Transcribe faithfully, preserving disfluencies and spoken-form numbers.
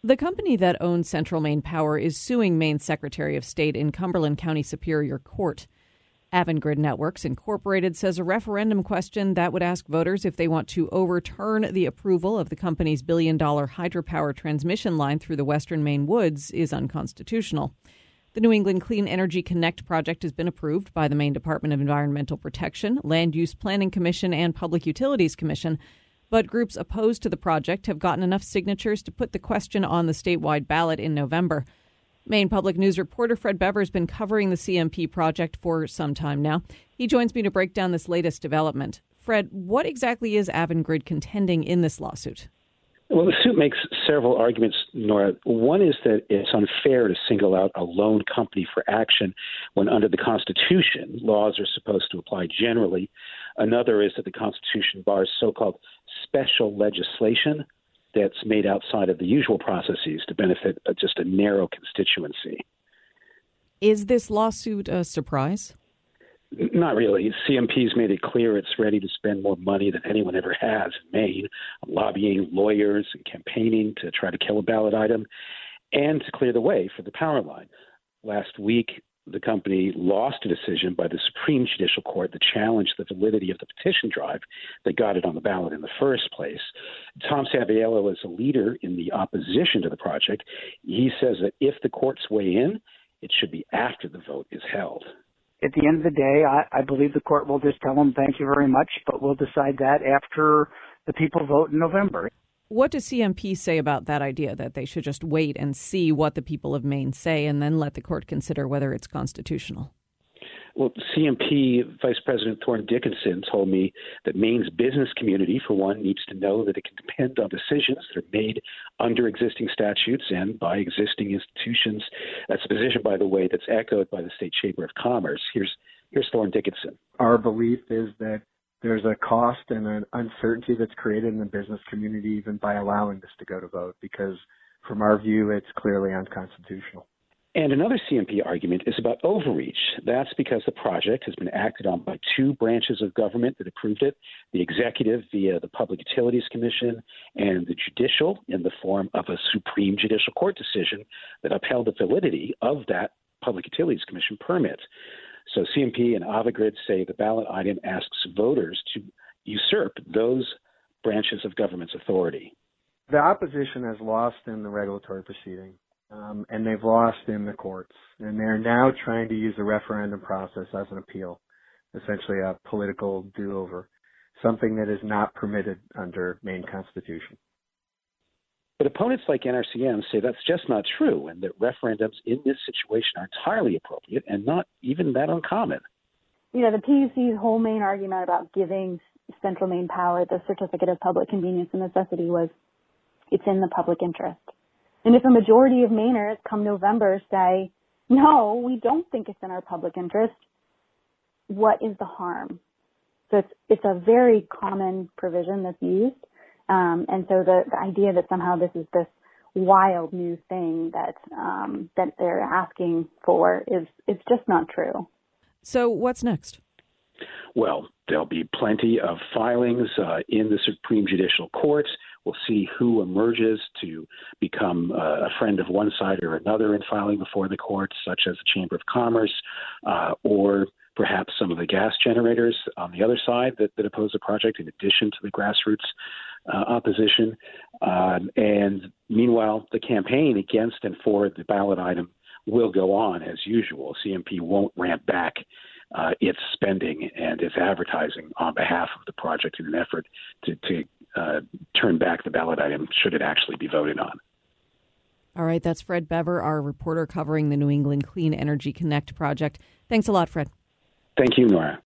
The company that owns Central Maine Power is suing Maine's Secretary of State in Cumberland County Superior Court. Avangrid Networks Incorporated says a referendum question that would ask voters if they want to overturn the approval of the company's billion-dollar hydropower transmission line through the western Maine woods is unconstitutional. The New England Clean Energy Connect project has been approved by the Maine Department of Environmental Protection, Land Use Planning Commission, and Public Utilities Commission. But groups opposed to the project have gotten enough signatures to put the question on the statewide ballot in November. Maine Public News reporter Fred Bever has been covering the C M P project for some time now. He joins me to break down this latest development. Fred, what exactly is Avangrid contending in this lawsuit? Well, the suit makes several arguments, Nora. One is that it's unfair to single out a lone company for action when under the Constitution, laws are supposed to apply generally. Another is that the Constitution bars so-called special legislation that's made outside of the usual processes to benefit just a narrow constituency. Is this lawsuit a surprise? Not really. C M P's made it clear it's ready to spend more money than anyone ever has in Maine, lobbying lawyers and campaigning to try to kill a ballot item and to clear the way for the power line. Last week, the company lost a decision by the Supreme Judicial Court that challenged the validity of the petition drive that got it on the ballot in the first place. Tom Saviello is a leader in the opposition to the project. He says that if the courts weigh in, it should be after the vote is held. At the end of the day, I, I believe the court will just tell them thank you very much, but we'll decide that after the people vote in November. What does C M P say about that idea, that they should just wait and see what the people of Maine say and then let the court consider whether it's constitutional? Well, C M P Vice President Thorne Dickinson told me that Maine's business community, for one, needs to know that it can depend on decisions that are made under existing statutes and by existing institutions. That's a position, by the way, that's echoed by the State Chamber of Commerce. Here's here's Thorne Dickinson. Our belief is that there's a cost and an uncertainty that's created in the business community even by allowing this to go to vote, because from our view, it's clearly unconstitutional. And another C M P argument is about overreach. That's because the project has been acted on by two branches of government that approved it, the executive via the Public Utilities Commission and the judicial in the form of a Supreme Judicial Court decision that upheld the validity of that Public Utilities Commission permit. So C M P and Avangrid say the ballot item asks voters to usurp those branches of government's authority. The opposition has lost in the regulatory proceeding. Um, and they've lost in the courts, and they're now trying to use the referendum process as an appeal, essentially a political do-over, something that is not permitted under Maine Constitution. But opponents like N R C M say that's just not true, and that referendums in this situation are entirely appropriate and not even that uncommon. You know, the P U C's whole main argument about giving Central Maine Power the Certificate of Public Convenience and Necessity was it's in the public interest. And if a majority of Mainers come November say, no, we don't think it's in our public interest, what is the harm? So it's, it's a very common provision that's used. Um, and so the, the idea that somehow this is this wild new thing that, um, that they're asking for is, is just not true. So what's next? Well, there'll be plenty of filings uh, in the Supreme Judicial Court. We'll see who emerges to become uh, a friend of one side or another in filing before the courts, such as the Chamber of Commerce, uh, or perhaps some of the gas generators on the other side that, that oppose the project, in addition to the grassroots uh, opposition. Um, and meanwhile, the campaign against and for the ballot item will go on as usual. C M P won't ramp back uh, its spending and its advertising on behalf of the project in an effort to, to uh, turn back the ballot item should it actually be voted on. All right, that's Fred Bever, our reporter covering the New England Clean Energy Connect project. Thanks a lot, Fred. Thank you, Nora.